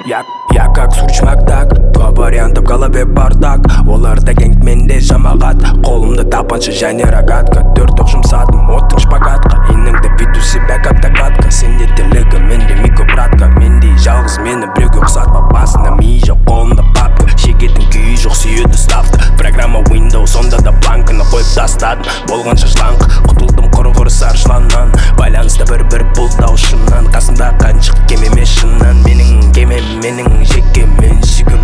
Я как сурч Макдак, два варианта в голове бардак. Оларда гэнг, менде жамағат. Қолымда тапанша және рогатка. 4 оқ жұмсадым, оттың шпагатқа. Иніңді битусі бәкапта катка. Сенде тірлігі, менде микробратка. Мендей жалғыз мені біреуге ұқсатпа. Басында ми жоқ, қолымда папка. Шегетін күйі жоқ, сүйеді ставка. Программа Windows, сонда да бланкіні қойып тастадым. Болғанша шланг, құтылдым құрғыр саржланнан. Байланысты бір бұлдау шыннан. Қасымда қаншық кемеме шыннан. Менің кемем, менің жеке меншігім.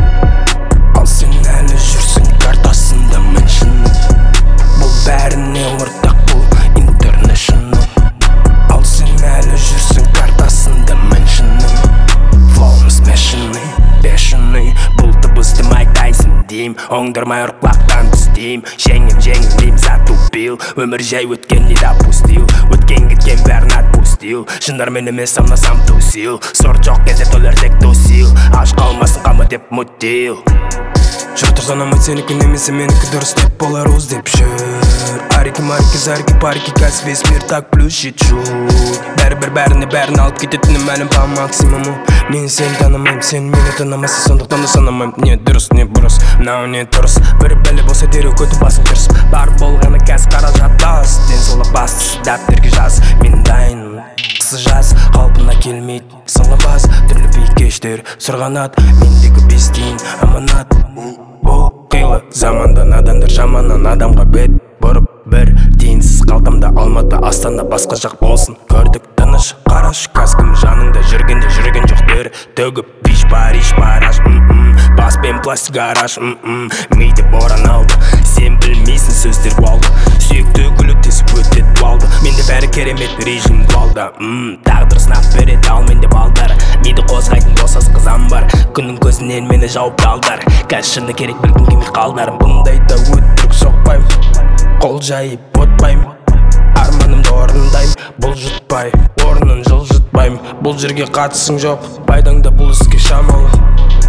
Ал сен әлі жүрсің картасында меншінің. Бұл бәріне ортақ, бұл интернешнл. Ал сен әлі жүрсің картасында меншінің. Флоуым смешінің, бешінің. Бұл дыбысты Майк Тайсон дейм. Оңдырмай ұрқлақтан түстейм. Жеңім дейм, затупил. Өмір жай өткен не допустил. Өткен кеткен бәрін отпустил. Шындармен емес самнасам тусил. Сорт жоқ кезде төлер тек тусил. Аш қалмасын қамы деп мутил. Жұрт санамай сенікі немесе менікі дұрыс деп болар уз деп жүр. Арики марики зарики парики кәс весь мир так плющит жут. Бәріне бәрін алып кететінім мәлім по максимуму. Мен сен танымайм, сен мені танымасы, сондықтан да санамайм. Не дұрыс, не бұрыс, мынау не тұрыс. Бір бәле болса дереу көтіп басын кірісіп. Бар болғаны кәс қаражат тас. Денсаулық бастысы дәптерге жаз. Мен дайын, қысы жаз, қалпына келмейді сыңғы бас. Түрлі бейкештер сырғанат. Мендегі бестейін аманат. Бұл қилы заманда надандар жаманнан адамға бет бұрып. Бір тиынсыз қалтамда Алматы, Астана, басқа жақ болсын. Көрдік тыныш, қараш, каскім жаныңда жүргенде жүрген жоқ дер. Төгіп бич Париж, бараш, баспен пластик гараж, миді боран алды. Сен білмейсің сөздер болды. Сүйікті гүлі тесіп өтет болды. Менде бәрі керемет режим болды. Тағдыр сынақ береді, ал менде балдар. Миді қозғайтын болсас қызам бар. Күннің көзінен мені жауып талдар. Қазір шыны керек білгім келмей қалдарым. Бұндайда өтірік соқпайм, қол жайып отпайм. Арманымды орындайм, бұл жұтпай, орнын жылжытпайм. Бұл жерге қатысың жоқ, пайдаңда бұл іске шамалы.